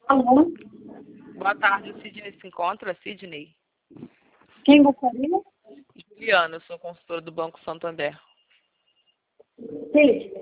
Alô? Boa tarde, o Sidney se encontra? Sidney? Quem gostaria? Juliana, eu sou consultora do Banco Santander. Sim.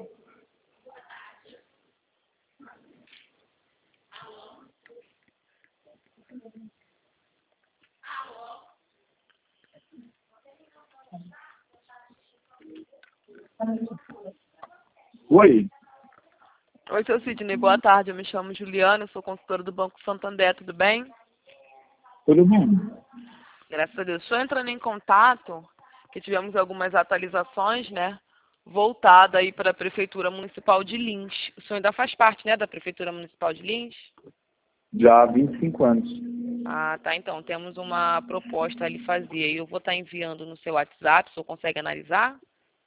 Oi, Oi, seu Sidney, boa tarde. Eu me chamo Juliana, eu sou consultora do Banco Santander, tudo bem? tudo bem? Graças a Deus. Estou entrando em contato, que tivemos algumas atualizações, né? Voltada aí para a Prefeitura Municipal de Lins. O senhor ainda faz parte, né, da Prefeitura Municipal de Lins? Já há 25 anos. Ah, tá. Então, temos uma proposta a lhe fazer. Eu vou estar enviando no seu WhatsApp, o senhor consegue analisar?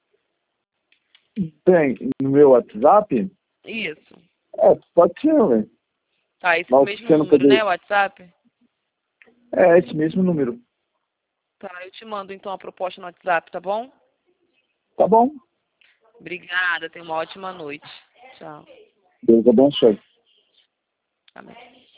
Tem no meu WhatsApp? Isso. Pode ser, velho. Tá, esse Mas mesmo você não número, né, poder. WhatsApp? É esse mesmo número. Tá, eu te mando então a proposta no WhatsApp, tá bom? Tá bom? Obrigada, tenha uma ótima noite. Tchau. Deus abençoe. Amém.